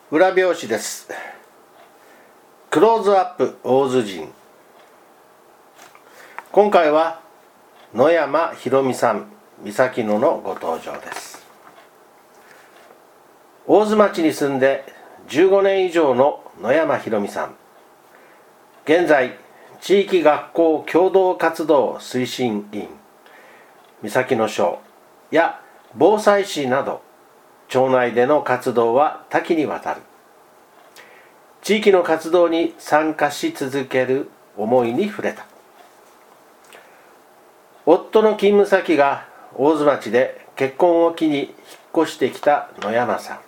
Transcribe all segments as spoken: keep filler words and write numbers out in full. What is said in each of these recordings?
裏表紙です。クローズアップ大洲人。今回は野山ひろみさん、三崎野のご登場です。大洲町に住んでじゅうごねん以上の野山ひろみさん。現在地域学校共同活動推進員、三崎野署や防災士など町内での活動は多岐にわたる。地域の活動に参加し続ける思いに触れた。夫の勤務先が大洲町で結婚を機に引っ越してきた野山さん。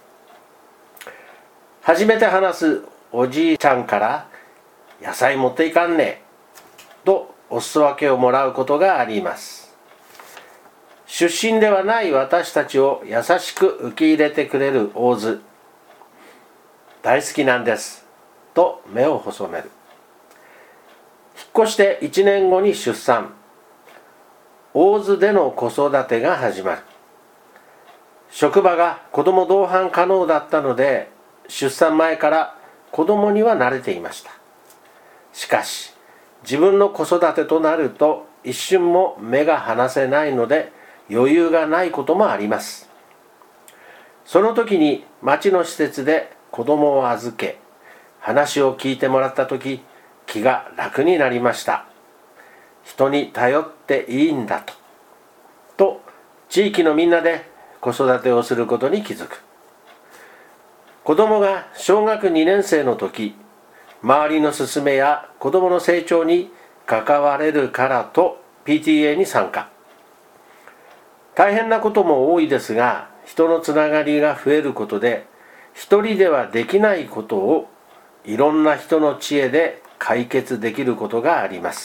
初めて話すおじいちゃんから野菜持っていかんねとお裾分けをもらうことがあります。出身ではない私たちを優しく受け入れてくれる大洲。大好きなんですと目を細める。引っ越していちねんごに出産。大洲での子育てが始まる。職場が子供同伴可能だったので、出産前から子供には慣れていました。しかし自分の子育てとなると一瞬も目が離せないので余裕がないこともあります。その時に町の施設で子供を預け、話を聞いてもらった時、気が楽になりました。人に頼っていいんだと。と、地域のみんなで子育てをすることに気づく。子供が小学にねん生の時、周りの勧めや子供の成長に関われるからと ピーティーエー に参加。大変なことも多いですが、人のつながりが増えることで、一人ではできないことをいろんな人の知恵で解決できることがあります。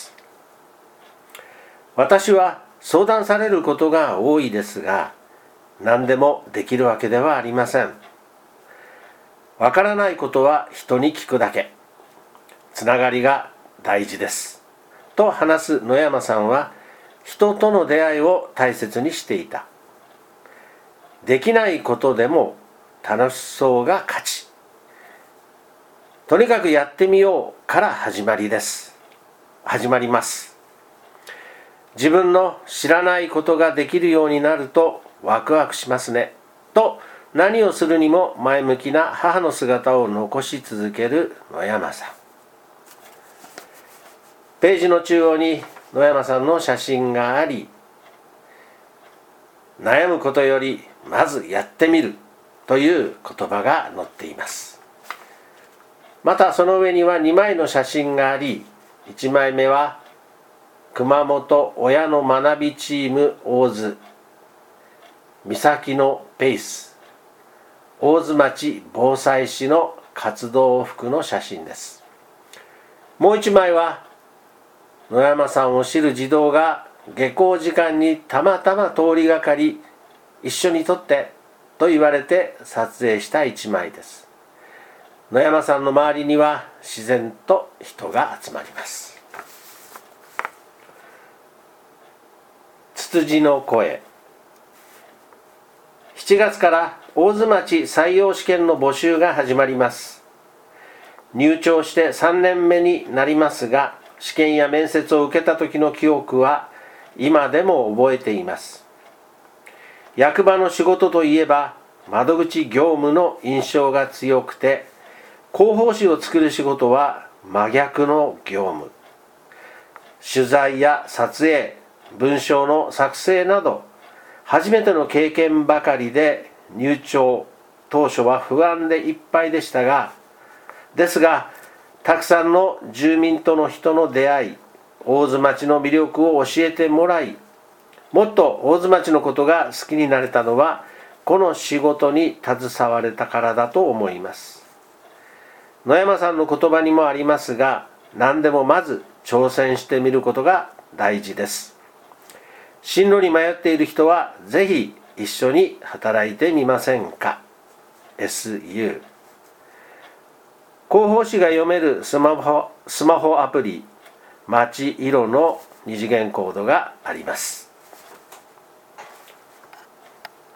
私は相談されることが多いですが、何でもできるわけではありません。わからないことは人に聞くだけ。つながりが大事です。と話す野山さんは、人との出会いを大切にしていた。できないことでも楽しそうが勝ち。とにかくやってみようから始まりです。始まります。自分の知らないことができるようになるとワクワクしますね。と何をするにも前向きな母の姿を残し続ける野山さん。ページの中央に野山さんの写真があり、悩むことよりまずやってみるという言葉が載っています。またその上にはにまいの写真があり、いちまいめは熊本親の学びチーム大洲、三崎のペース、大洲町防災士の活動服の写真です。もういちまいは野山さんを知る児童が下校時間にたまたま通りがかり、一緒に撮ってと言われて撮影したいちまいです。野山さんの周りには自然と人が集まります。つつじの声。しちがつから大洲町採用試験の募集が始まります。入庁してさんねんめになりますが、試験や面接を受けた時の記憶は今でも覚えています。役場の仕事といえば窓口業務の印象が強くて、広報誌を作る仕事は真逆の業務。取材や撮影、文章の作成など初めての経験ばかりで、入庁当初は不安でいっぱいでしたが、ですがたくさんの住民との人の出会い、大洲町の魅力を教えてもらい、もっと大洲町のことが好きになれたのは、この仕事に携われたからだと思います。野山さんの言葉にもありますが、何でもまず挑戦してみることが大事です。進路に迷っている人はぜひ一緒に働いてみませんか。 エスユー。 広報誌が読めるスマホ、スマホアプリ、まちいろの二次元コードがあります。